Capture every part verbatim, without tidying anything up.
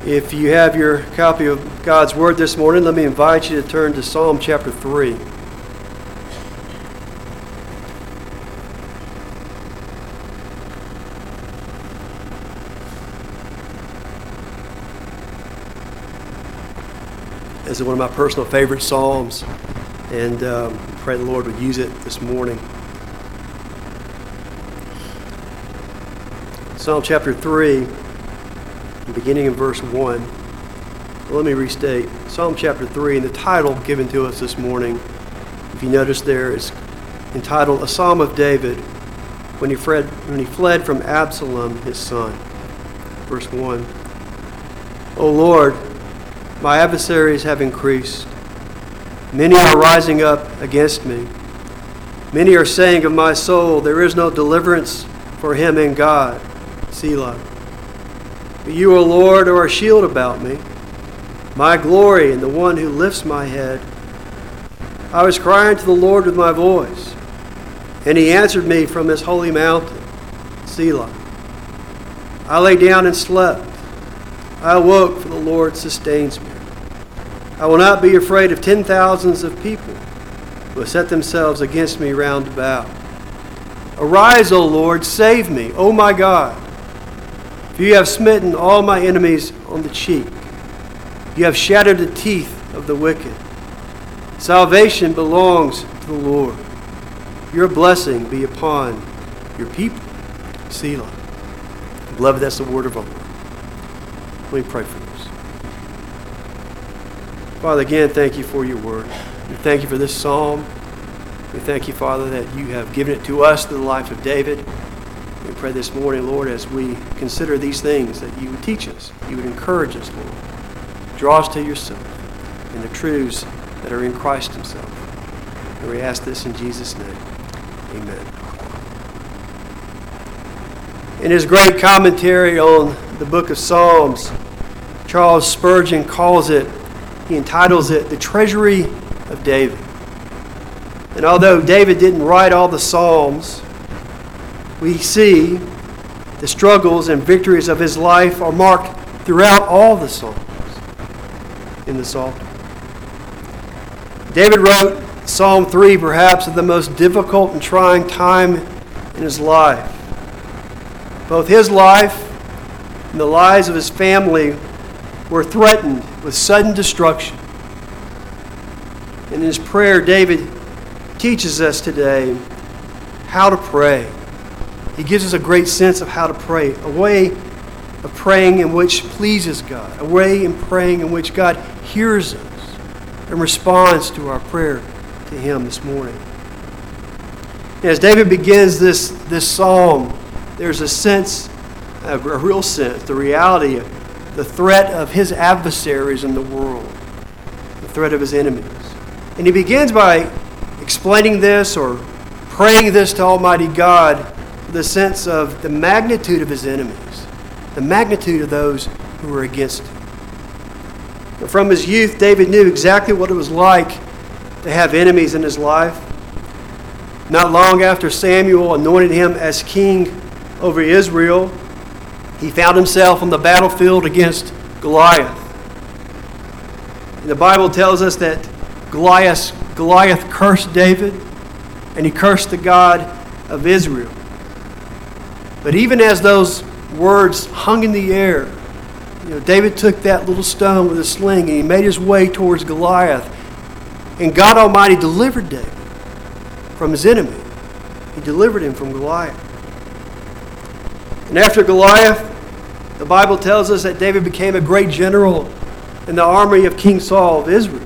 If you have your copy of God's Word this morning, let me invite you to turn to Psalm chapter three. This is one of my personal favorite psalms, and um, pray the Lord would use it this morning. Psalm chapter three, beginning in verse one. Well, let me restate. Psalm chapter three, and the title given to us this morning, if you notice there, is entitled A Psalm of David when he fled, when he fled from Absalom, his son. Verse one. O Lord, my adversaries have increased. Many are rising up against me. Many are saying of my soul, there is no deliverance for him in God. Selah. But you, O Lord, are a shield about me, my glory and the one who lifts my head. I was crying to the Lord with my voice, and he answered me from his holy mountain. Selah. I lay down and slept. I awoke, for the Lord sustains me. I will not be afraid of ten thousands of people who have set themselves against me round about. Arise, O Lord, save me, O my God. For you have smitten all my enemies on the cheek. You have shattered the teeth of the wicked. Salvation belongs to the Lord. Your blessing be upon your people. Selah. Beloved, that's the word of our Lord. Let me pray for this. Father, again, thank you for your word. We thank you for this psalm. We thank you, Father, that you have given it to us through the life of David. We pray this morning, Lord, as we consider these things, that you would teach us, you would encourage us, Lord. Draw us to yourself and the truths that are in Christ himself. And we ask this in Jesus' name. Amen. In his great commentary on the book of Psalms, Charles Spurgeon calls it, he entitles it, The Treasury of David. And although David didn't write all the Psalms, we see the struggles and victories of his life are marked throughout all the Psalms in the Psalter. David wrote Psalm three perhaps at the most difficult and trying time in his life. Both his life and the lives of his family were threatened with sudden destruction. And in his prayer, David teaches us today how to pray. He gives us a great sense of how to pray, a way of praying in which pleases God, a way in praying in which God hears us and responds to our prayer to him this morning. And as David begins this, this psalm, there's a sense, a real sense, the reality of the threat of his adversaries in the world, the threat of his enemies. And he begins by explaining this or praying this to Almighty God, the sense of the magnitude of his enemies, the magnitude of those who were against him. And from his youth, David knew exactly what it was like to have enemies in his life. Not long after Samuel anointed him as king over Israel, he found himself on the battlefield against Goliath. And the Bible tells us that Goliath, Goliath cursed David, and he cursed the God of Israel. But even as those words hung in the air, you know, David took that little stone with a sling and he made his way towards Goliath. And God Almighty delivered David from his enemy. He delivered him from Goliath. And after Goliath, the Bible tells us that David became a great general in the army of King Saul of Israel.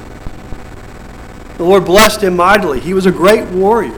The Lord blessed him mightily. He was a great warrior.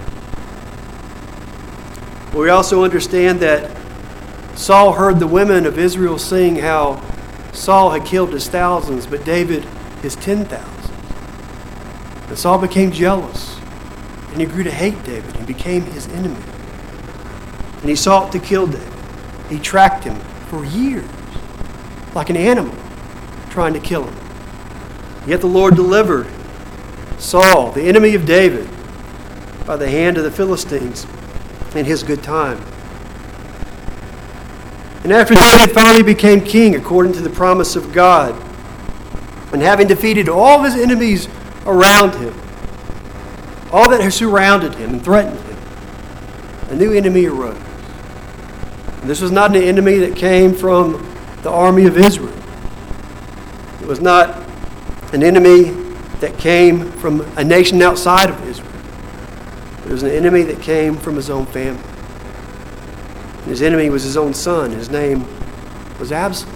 We also understand that Saul heard the women of Israel sing how Saul had killed his thousands, but David his ten thousands. And Saul became jealous, and he grew to hate David and became his enemy. And he sought to kill David. He tracked him for years, like an animal, trying to kill him. Yet the Lord delivered Saul, the enemy of David, by the hand of the Philistines in his good time. And after David finally became king according to the promise of God, and having defeated all of his enemies around him, all that had surrounded him and threatened him, a new enemy arose. And this was not an enemy that came from the army of Israel. It was not an enemy that came from a nation outside of Israel. It was an enemy that came from his own family. And his enemy was his own son. His name was Absalom.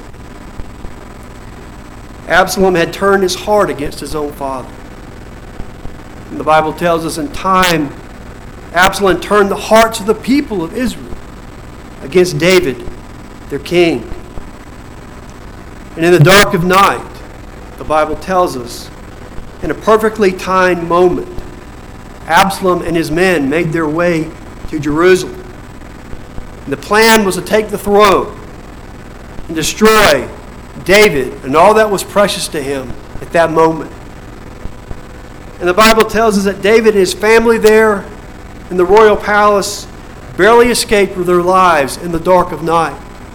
Absalom had turned his heart against his own father. And the Bible tells us in time, Absalom turned the hearts of the people of Israel against David, their king. And in the dark of night, the Bible tells us, in a perfectly timed moment, Absalom and his men made their way to Jerusalem. And the plan was to take the throne and destroy David and all that was precious to him at that moment. And the Bible tells us that David and his family there in the royal palace barely escaped with their lives in the dark of night.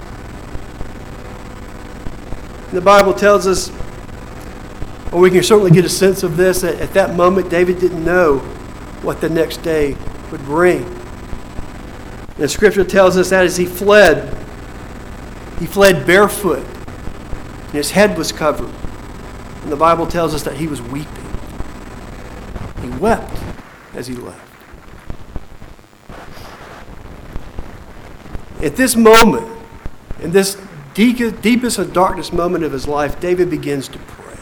And the Bible tells us, or we can certainly get a sense of this, that at that moment David didn't know what the next day would bring. And the Scripture tells us that as he fled, he fled barefoot, and his head was covered. And the Bible tells us that he was weeping. He wept as he left. At this moment, in this deepest and darkest moment of his life, David begins to pray.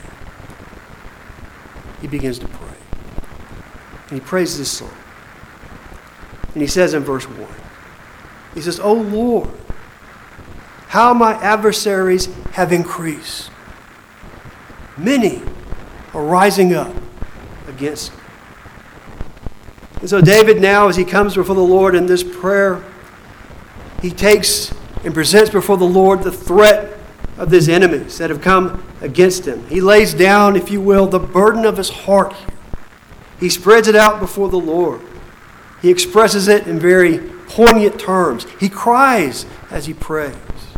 He begins to pray. And he prays this song. And he says in verse one, he says, "O Lord, how my adversaries have increased. Many are rising up against me." And so David now, as he comes before the Lord in this prayer, he takes and presents before the Lord the threat of his enemies that have come against him. He lays down, if you will, the burden of his heart here. He spreads it out before the Lord. He expresses it in very poignant terms. He cries as he prays.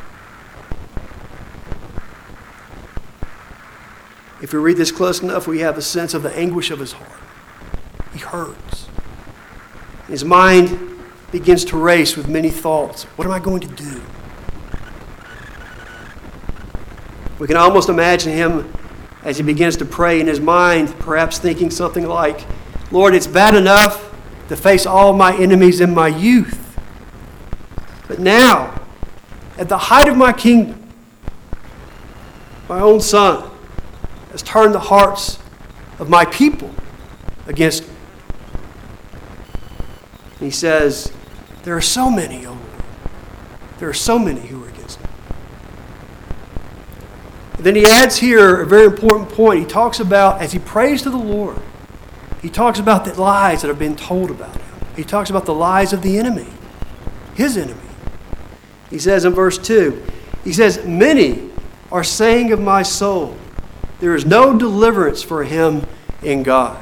If we read this close enough, we have a sense of the anguish of his heart. He hurts. His mind begins to race with many thoughts. What am I going to do? We can almost imagine him as he begins to pray in his mind, perhaps thinking something like, "Lord, it's bad enough to face all my enemies in my youth. But now, at the height of my kingdom, my own son has turned the hearts of my people against me." And he says, "There are so many, O Lord. There are so many who are against me." And then he adds here a very important point. He talks about, as he prays to the Lord, he talks about the lies that have been told about him. He talks about the lies of the enemy, his enemy. He says in verse two, he says, "Many are saying of my soul, there is no deliverance for him in God."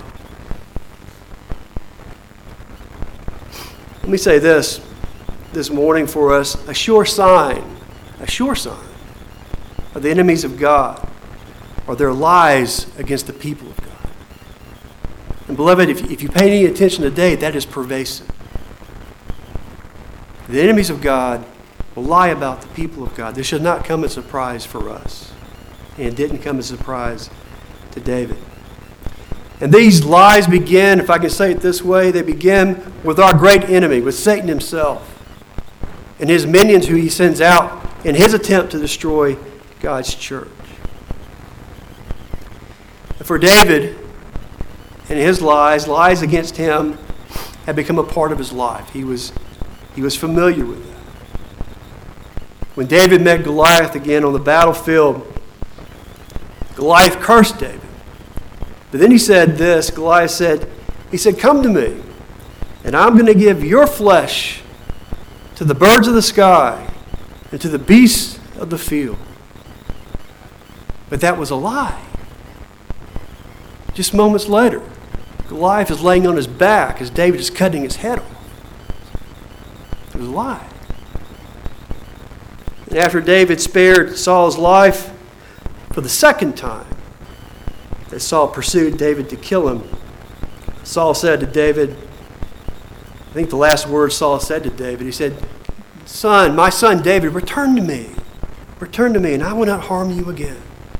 Let me say this this morning for us, a sure sign, a sure sign of the enemies of God are their lies against the people of God. And beloved, if, if you pay any attention today, that is pervasive. The enemies of God will lie about the people of God. This should not come as a surprise for us. And it didn't come as a surprise to David. And these lies begin, if I can say it this way, they begin with our great enemy, with Satan himself, and his minions who he sends out in his attempt to destroy God's church. And for David and his lies, lies against him had become a part of his life. He was, he was familiar with that. When David met Goliath again on the battlefield, Goliath cursed David. But then he said this, Goliath said, he said, "Come to me, and I'm going to give your flesh to the birds of the sky and to the beasts of the field." But that was a lie. Just moments later, Goliath is laying on his back as David is cutting his head off. It was a lie. And after David spared Saul's life for the second time, as Saul pursued David to kill him, Saul said to David, I think the last words Saul said to David, he said, Son, my son David, return to me. Return to me, and I will not harm you again.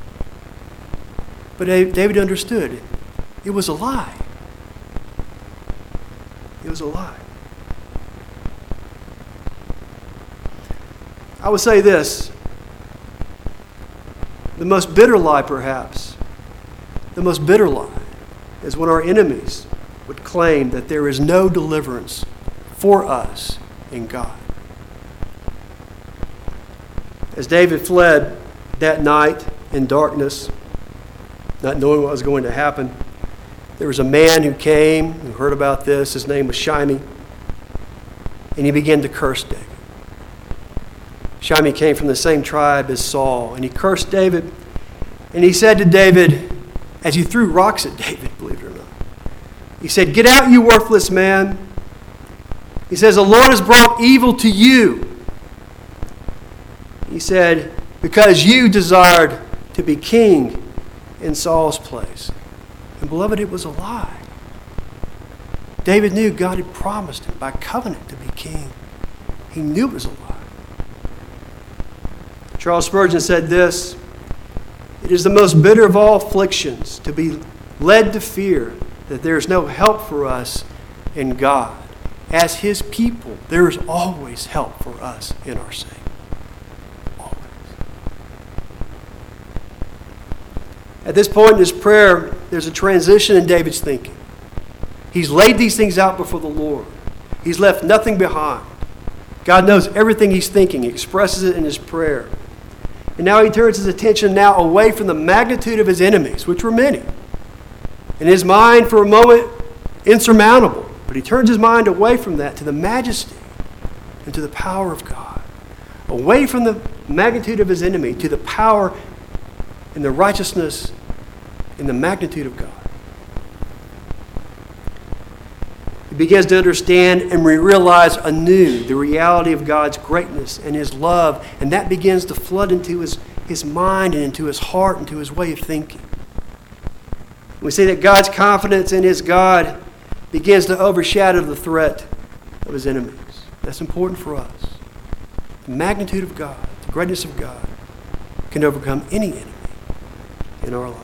But David understood it was a lie. It was a lie. I would say this, the most bitter lie perhaps, the most bitter lie is when our enemies would claim that there is no deliverance for us in God. As David fled that night in darkness, not knowing what was going to happen, there was a man who came, who heard about this. His name was Shimei, and he began to curse David. Shimei came from the same tribe as Saul, and he cursed David, and he said to David, as he threw rocks at David, believe it or not, he said, "Get out, you worthless man." He says, "The Lord has brought evil to you." He said, "Because you desired to be king in Saul's place." And beloved, it was a lie. David knew God had promised him by covenant to be king. He knew it was a lie. Charles Spurgeon said this, "It is the most bitter of all afflictions to be led to fear that there is no help for us in God. As His people, there is always help for us in our Savior." Always. At this point in his prayer, there's a transition in David's thinking. He's laid these things out before the Lord. He's left nothing behind. God knows everything he's thinking. He expresses it in his prayer. And now he turns his attention now away from the magnitude of his enemies, which were many. In his mind, for a moment, insurmountable. But he turns his mind away from that to the majesty and to the power of God. Away from the magnitude of his enemy to the power and the righteousness and the magnitude of God. He begins to understand and realize anew the reality of God's greatness and His love, and that begins to flood into his, his mind and into his heart, into his way of thinking. We see that God's confidence in His God begins to overshadow the threat of His enemies. That's important for us. The magnitude of God, the greatness of God, can overcome any enemy in our lives.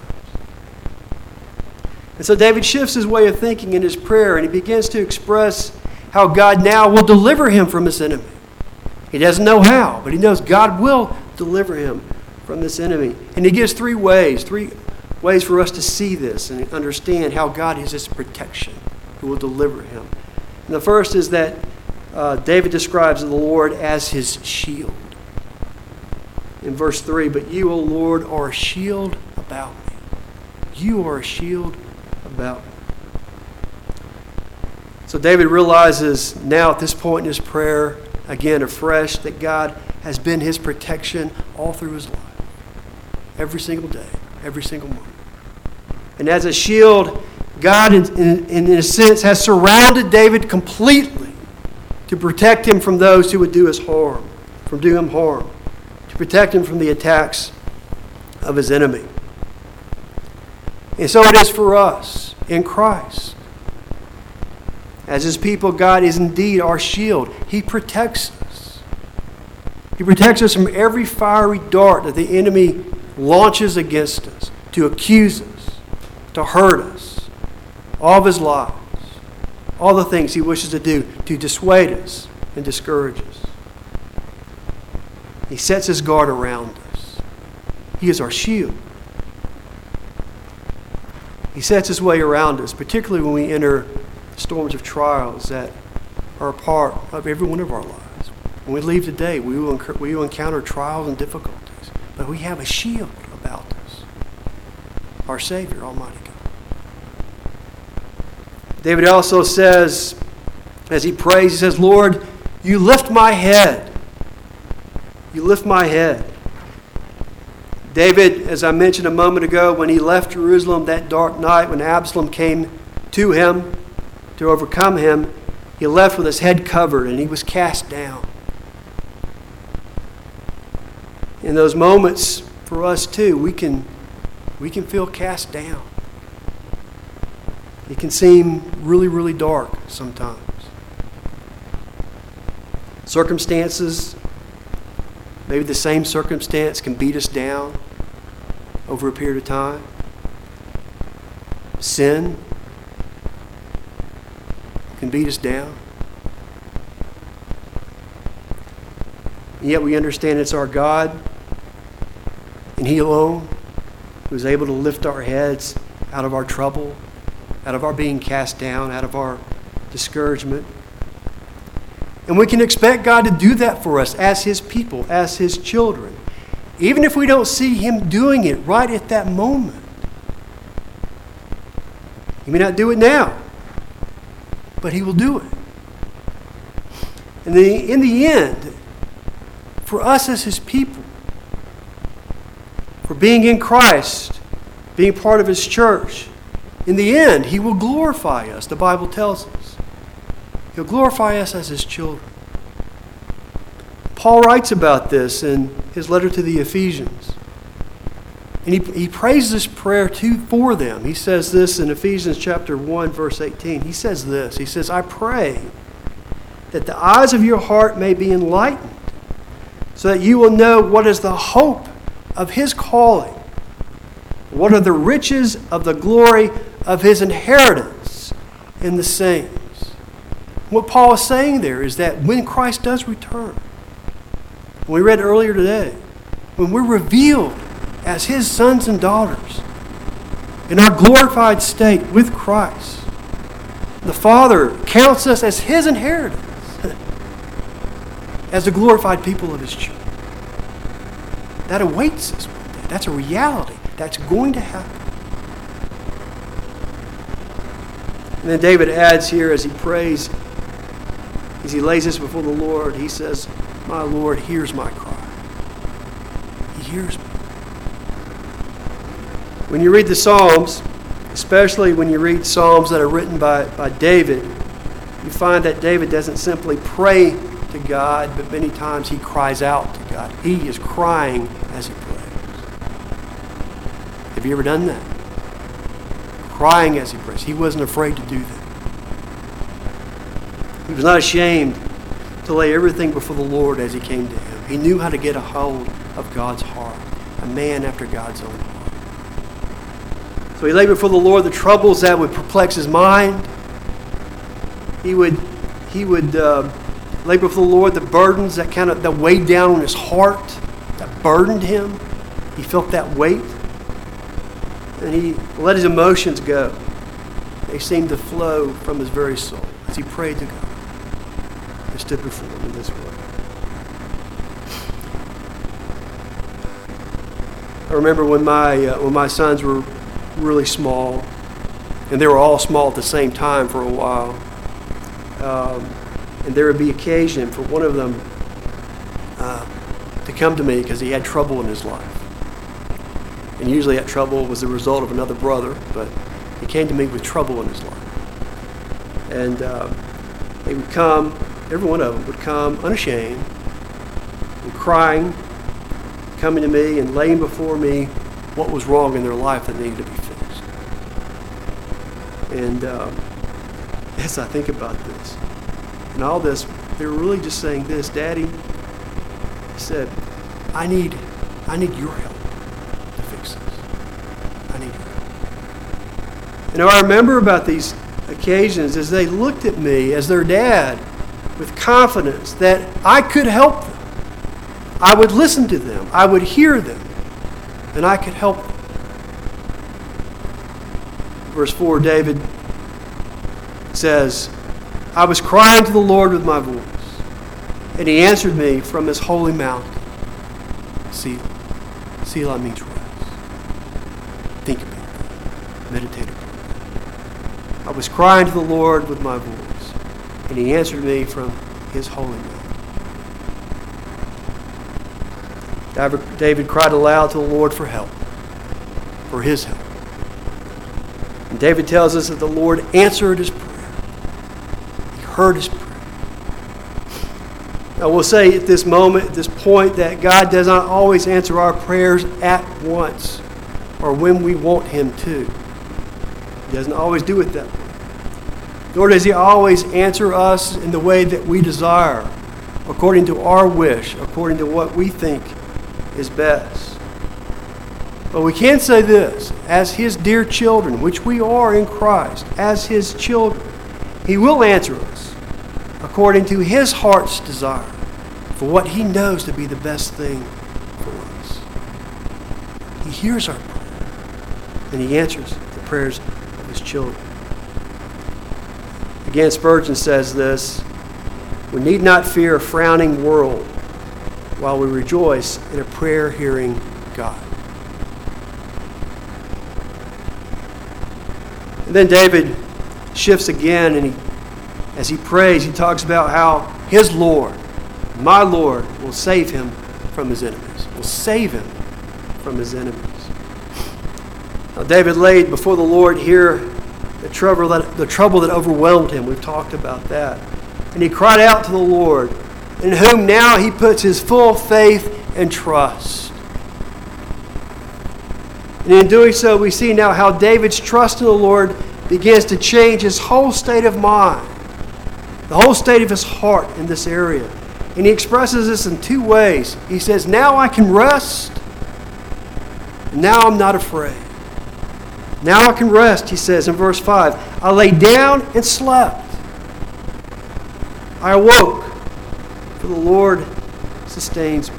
And so David shifts his way of thinking in his prayer, and he begins to express how God now will deliver him from his enemy. He doesn't know how, but he knows God will deliver him from this enemy. And he gives three ways, three ways for us to see this and understand how God is his protection, who will deliver him. And the first is that uh, David describes the Lord as his shield. In verse three, "But you, O Lord, are a shield about me." You are a shield about me. So David realizes now at this point in his prayer, again afresh, that God has been his protection all through his life. Every single day, every single moment. And as a shield, God, in, in, in a sense, has surrounded David completely to protect him from those who would do us harm, from doing him harm, to protect him from the attacks of his enemy. And so it is for us in Christ. As His people, God is indeed our shield. He protects us. He protects us from every fiery dart that the enemy launches against us to accuse us, to hurt us, all of his lies, all the things he wishes to do to dissuade us and discourage us. He sets his guard around us. He is our shield. He sets his way around us, particularly when we enter storms of trials that are a part of every one of our lives. When we leave today, we will, enc- we will encounter trials and difficulties, but we have a shield about us, our Savior, Almighty God. David also says, as he prays, he says, "Lord, you lift my head. You lift my head." David, as I mentioned a moment ago, when he left Jerusalem that dark night, when Absalom came to him to overcome him, he left with his head covered and he was cast down. in those moments for us too, we can, we can feel cast down. It can seem really, really dark sometimes. Circumstances, maybe the same circumstance can beat us down over a period of time. Sin can beat us down. And yet we understand it's our God and He alone who is able to lift our heads out of our trouble, out of our being cast down, out of our discouragement. And we can expect God to do that for us as His people, as His children, even if we don't see Him doing it right at that moment. He may not do it now, but He will do it. And the, in the end, for us as His people, for being in Christ, being part of His church, in the end, He will glorify us, the Bible tells us. He'll glorify us as His children. Paul writes about this in his letter to the Ephesians. And he, he prays this prayer to, for them. He says this in Ephesians chapter one, verse eighteen. He says this. He says, I pray that the eyes of your heart may be enlightened, so that you will know what is the hope of His calling, what are the riches of the glory of His inheritance in the saints. What Paul is saying there is that when Christ does return, we read earlier today, when we're revealed as His sons and daughters in our glorified state with Christ, the Father counts us as His inheritance, as the glorified people of His church. That awaits us one day. That's a reality. That's going to happen. And then David adds here as he prays, as he lays this before the Lord, he says, my Lord hears my cry. He hears me. When you read the Psalms, especially when you read Psalms that are written by, by David, you find that David doesn't simply pray to God, but many times he cries out to God. He is crying as he prays. Have you ever done that? Crying as he prays. He wasn't afraid to do that. He was not ashamed to lay everything before the Lord as he came to Him. He knew how to get a hold of God's heart, a man after God's own heart. So he laid before the Lord the troubles that would perplex his mind. He would, he would uh, lay before the Lord the burdens that kind of that weighed down on his heart, that burdened him. He felt that weight. And he let his emotions go. They seemed to flow from his very soul as he prayed to God and stood before Him in this way. I remember when my uh, when my sons were really small, and they were all small at the same time for a while. Um, and there would be occasion for one of them uh, to come to me because he had trouble in his life. And usually that trouble was the result of another brother, but he came to me with trouble in his life. And uh, they would come, every one of them would come unashamed and crying, coming to me and laying before me what was wrong in their life that needed to be fixed. And um, as I think about this, and all this, they were really just saying this, Daddy, he said, I need, I need your help to fix this. I need your help. You know, I remember about these occasions as they looked at me as their dad with confidence that I could help them. I would listen to them. I would hear them. And I could help them. Verse four, David says, I was crying to the Lord with my voice, and He answered me from His holy mountain. Selah. Selah means rest. Think about that. Meditate upon that. I was crying to the Lord with my voice, and He answered me from His holy mountain. David cried aloud to the Lord for help, for His help. And David tells us that the Lord answered his prayer. He heard his prayer. I will say at this moment, at this point, that God does not always answer our prayers at once or when we want Him to. He doesn't always do it that way. Nor does He always answer us in the way that we desire, according to our wish, according to what we think is best. But we can say this, as His dear children, which we are in Christ, as His children, He will answer us according to His heart's desire for what He knows to be the best thing for us. He hears our prayer, and He answers the prayers of His children. Again, Spurgeon says this, we need not fear a frowning world while we rejoice in a prayer-hearing God. And then David shifts again, and he, as he prays, he talks about how his Lord, my Lord, will save him from his enemies. Will save him from his enemies. Now, David laid before the Lord here the trouble that, the trouble that overwhelmed him. We've talked about that. And he cried out to the Lord, in whom now he puts his full faith and trust. And in doing so, we see now how David's trust in the Lord begins to change his whole state of mind, the whole state of his heart in this area. And he expresses this in two ways. He says, now I can rest. Now I'm not afraid. Now I can rest, he says in verse five. I lay down and slept. I awoke, for the Lord sustains me.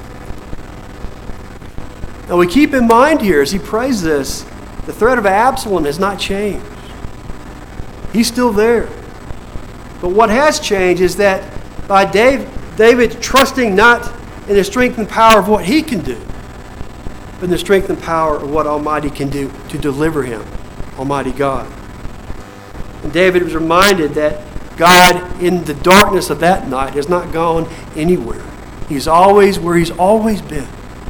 Now we keep in mind here as he prays this, the threat of Absalom has not changed. He's still there. But what has changed is that by David, David trusting not in the strength and power of what he can do, but in the strength and power of what Almighty can do to deliver him, Almighty God. And David was reminded that God in the darkness of that night has not gone anywhere. He's always where He's always been.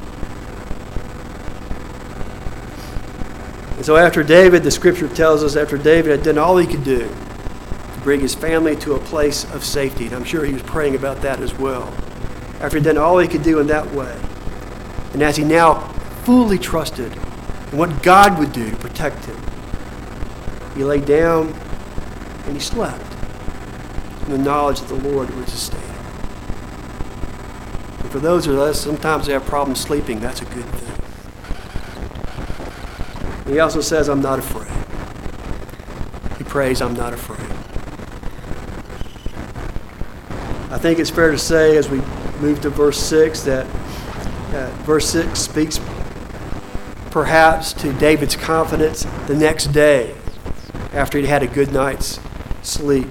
And so after David, the Scripture tells us, after David had done all he could do to bring his family to a place of safety, and I'm sure he was praying about that as well. After he'd done all he could do in that way, and as he now fully trusted in what God would do to protect him, he lay down and he slept in the knowledge that the Lord would sustain him. And for those of us, sometimes they have problems sleeping. That's a good thing. He also says, I'm not afraid. He prays, I'm not afraid. I think it's fair to say as we move to verse six that uh, verse six speaks perhaps to David's confidence the next day after he'd had a good night's sleep.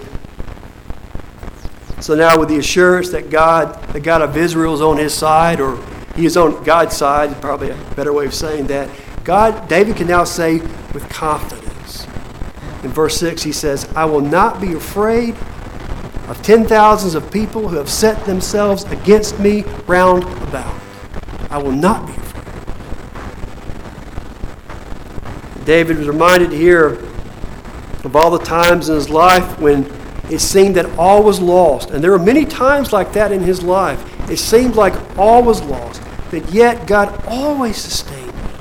So now with the assurance that God, the God of Israel is on his side, or he is on God's side, probably a better way of saying that, God, David can now say with confidence. In verse six, he says, I will not be afraid of ten thousands of people who have set themselves against me round about. I will not be afraid. David was reminded here of all the times in his life when it seemed that all was lost. And there were many times like that in his life. It seemed like all was lost, but yet God always sustained.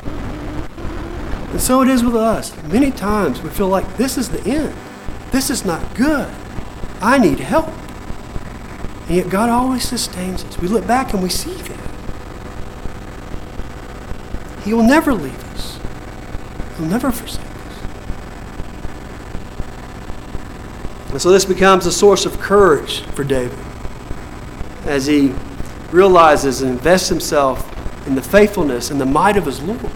And so it is with us. Many times we feel like this is the end. This is not good. I need help. And yet God always sustains us. We look back and we see that. He will never leave us. He'll never forsake us. And so this becomes a source of courage for David as he realizes and invests himself in the faithfulness and the might of his Lord.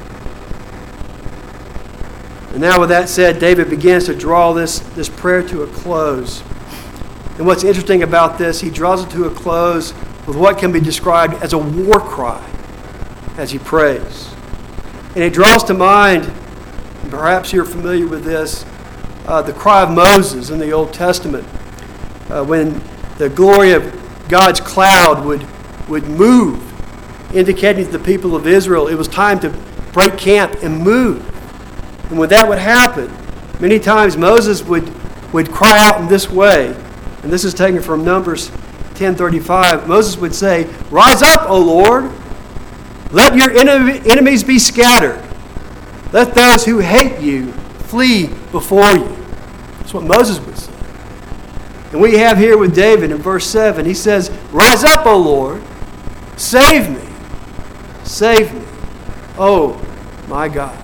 And now with that said, David begins to draw this, this prayer to a close. And what's interesting about this, he draws it to a close with what can be described as a war cry as he prays. And it draws to mind, and perhaps you're familiar with this, uh, the cry of Moses in the Old Testament. Uh, when the glory of God's cloud would, would move, indicating to the people of Israel it was time to break camp and move. And when that would happen, many times Moses would, would cry out in this way. And this is taken from Numbers ten thirty-five, Moses would say, "Rise up, O Lord! Let your enemies be scattered. Let those who hate you flee before you." That's what Moses would say. And we have here with David in verse seven, he says, "Rise up, O Lord! Save me! Save me, oh my God."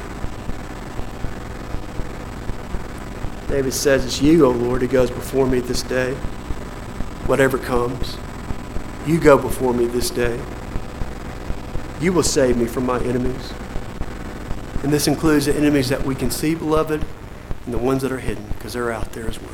David says, "It's you, O Lord, who goes before me this day. Whatever comes, you go before me this day. You will save me from my enemies." And this includes the enemies that we can see, beloved, and the ones that are hidden, because they're out there as well.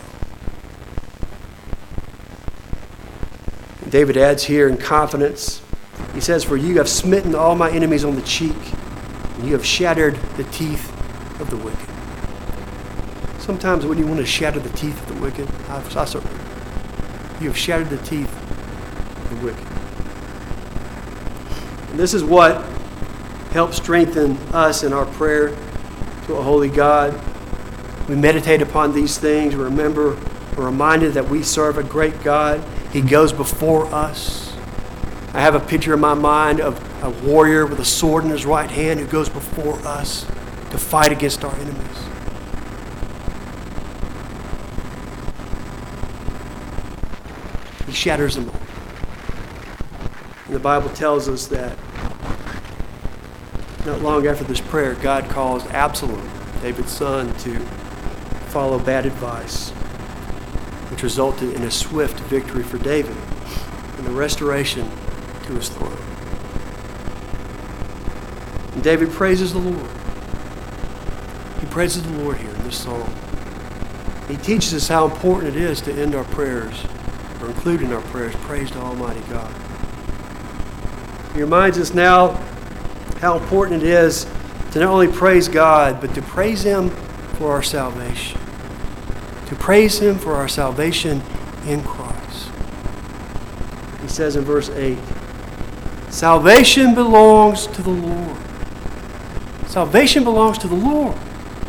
And David adds here in confidence, he says, "For you have smitten all my enemies on the cheek, and you have shattered the teeth of the wicked." Sometimes when you want to shatter the teeth of the wicked, I, I certainly do. You have shattered the teeth of the wicked. And this is what helps strengthen us in our prayer to a holy God. We meditate upon these things. We remember, we're reminded that we serve a great God. He goes before us. I have a picture in my mind of a warrior with a sword in his right hand who goes before us to fight against our enemies. He shatters them all. And the Bible tells us that not long after this prayer, God calls Absalom, David's son, to follow bad advice, which resulted in a swift victory for David and the restoration to his throne. And David praises the Lord. He praises the Lord here in this psalm. He teaches us how important it is to end our prayers, or include in our prayers, praise to Almighty God. He reminds us now how important it is to not only praise God, but to praise Him for our salvation. To praise Him for our salvation in Christ. He says in verse eight, "Salvation belongs to the Lord." Salvation belongs to the Lord.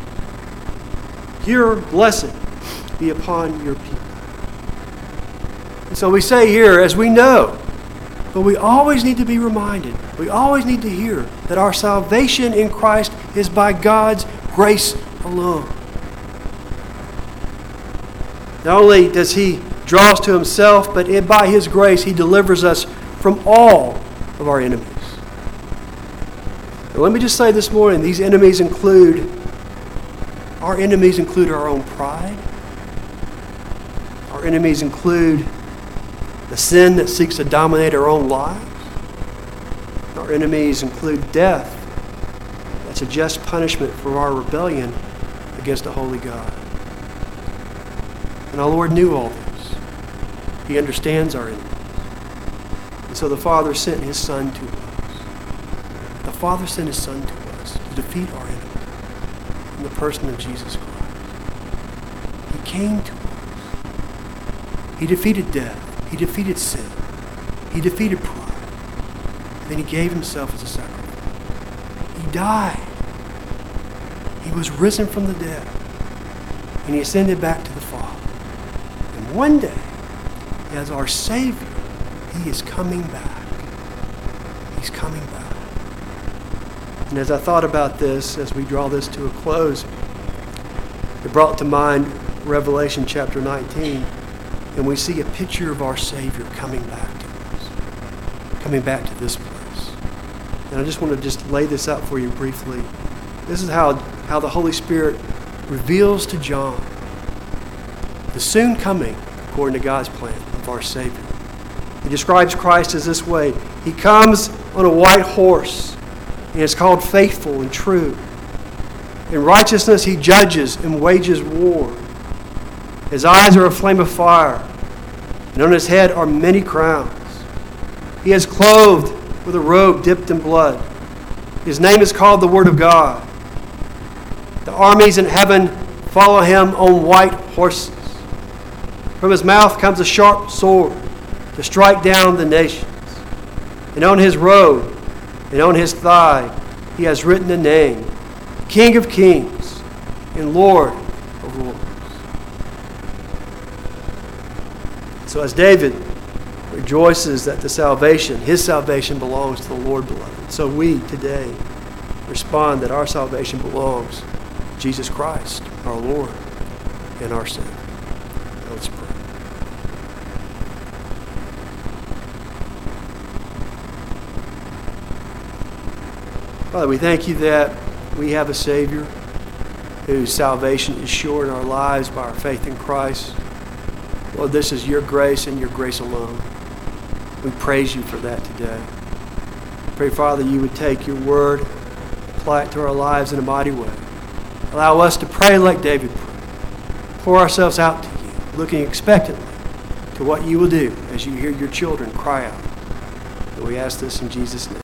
Your blessing be upon your people. And so we say here, as we know, but we always need to be reminded, we always need to hear that our salvation in Christ is by God's grace alone. Not only does He draw us to Himself, but by His grace He delivers us from all of our enemies. And let me just say this morning, these enemies include, our enemies include our own pride. Our enemies include the sin that seeks to dominate our own lives. Our enemies include death. That's a just punishment for our rebellion against a holy God. And our Lord knew all this. He understands our enemies. And so the Father sent His Son to us. The Father sent His Son to us to defeat our enemies in the person of Jesus Christ. He came to us. He defeated death. He defeated sin. He defeated pride. And then He gave Himself as a sacrifice. He died. He was risen from the dead. And He ascended back to the Father. And one day, as our Savior, He is coming back. He's coming back. And as I thought about this, as we draw this to a close, it brought to mind Revelation chapter nineteen. And we see a picture of our Savior coming back to us, coming back to this place. And I just want to just lay this out for you briefly. This is how, how the Holy Spirit reveals to John the soon coming, according to God's plan, of our Savior. He describes Christ as this way. He comes on a white horse, and is called faithful and true. In righteousness He judges and wages war. His eyes are a flame of fire, and on His head are many crowns. He is clothed with a robe dipped in blood. His name is called the Word of God. The armies in heaven follow Him on white horses. From His mouth comes a sharp sword to strike down the nations. And on His robe and on His thigh He has written the name, King of Kings and Lord of Lords. So as David rejoices that the salvation, his salvation belongs to the Lord, beloved. So we today respond that our salvation belongs to Jesus Christ, our Lord and our Savior. Let's pray. Father, we thank you that we have a Savior whose salvation is sure in our lives by our faith in Christ. Lord, this is your grace and your grace alone. We praise you for that today. Pray, Father, you would take your word, apply it to our lives in a mighty way. Allow us to pray like David prayed. Pour ourselves out to you, looking expectantly to what you will do as you hear your children cry out. And we ask this in Jesus' name.